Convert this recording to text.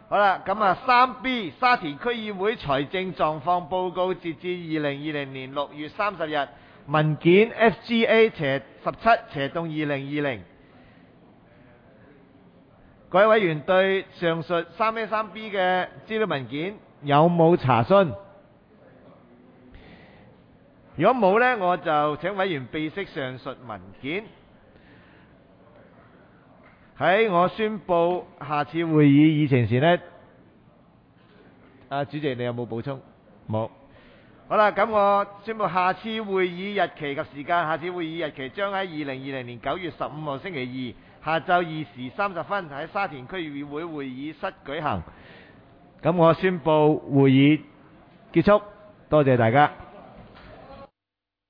好啦，咁啊3B 沙田區議會財政狀況報告截至2020年6月30日，文件 FGA/17/2020。各位委員對上述3A、3B 嘅資料文件有冇查詢？如果冇呢，我就請委員備悉上述文件。喺我宣佈下次會議議程時呢，主席你有冇補充？冇。好啦，咁我宣佈下次會議日期及時間。下次會議日期將喺2020年9月15號星期二下晝2時30分喺沙田區議會會議室舉行。咁我宣佈會議結束，多謝大家。